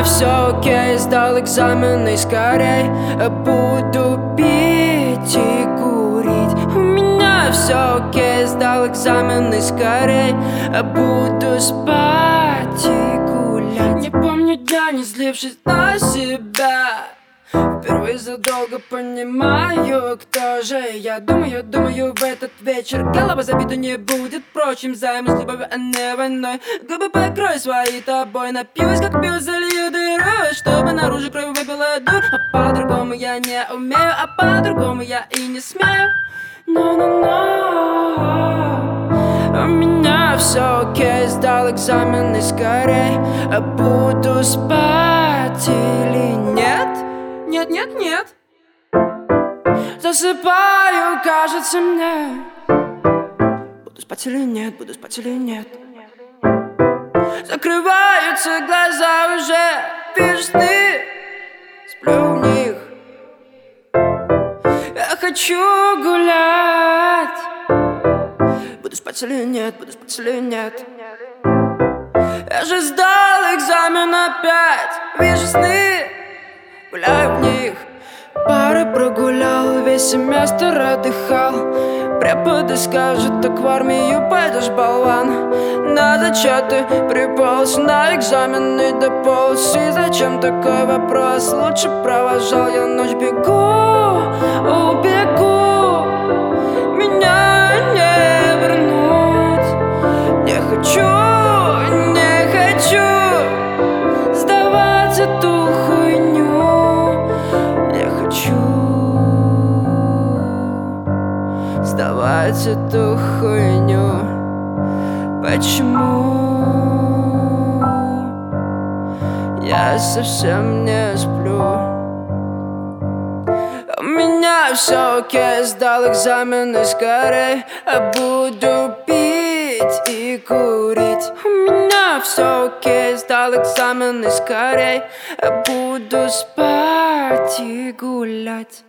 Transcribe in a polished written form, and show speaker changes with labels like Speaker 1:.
Speaker 1: все окей, сдал экзамены скорей. Буду пить и курить. У меня все окей, сдал экзамены скорей. Буду спать и гулять. Не помню дня, не злившись на себя. Впервые задолго понимаю, кто же я. Думаю, в этот вечер голова забита не будет. Впрочем, займусь любовью, а не войной. Губы покрой свои тобой. Напьюсь, как пью, залью дыру, чтобы наружу кровь выпила дур. А по-другому я не умею, а по-другому я и не смею. У меня все окей, сдал экзамены скорей. Буду спать или нет? Нет. Засыпаю, кажется мне. Буду спать или нет, буду спать или нет. Закрываются глаза уже, вижу сны, сплю в них. Я хочу гулять. Буду спать или нет, буду спать или нет. Я же сдал экзамен опять, вижу сны, гуляю в них. Пары прогулял, весь семестр отдыхал. Преподы скажут, так в армию пойдешь, болван. На зачеты приполз, на экзамены дополз. И зачем такой вопрос? Лучше провожал, я ночь бегу, убегу. Меня не вернут. Не хочу сдавать эту хуйню. Не хочу сдавать эту хуйню. Почему я совсем не сплю? У меня все окей, сдал экзамены скорей. Буду пить и курить. У меня все окей, сдал экзамены скорей. Буду спать и гулять.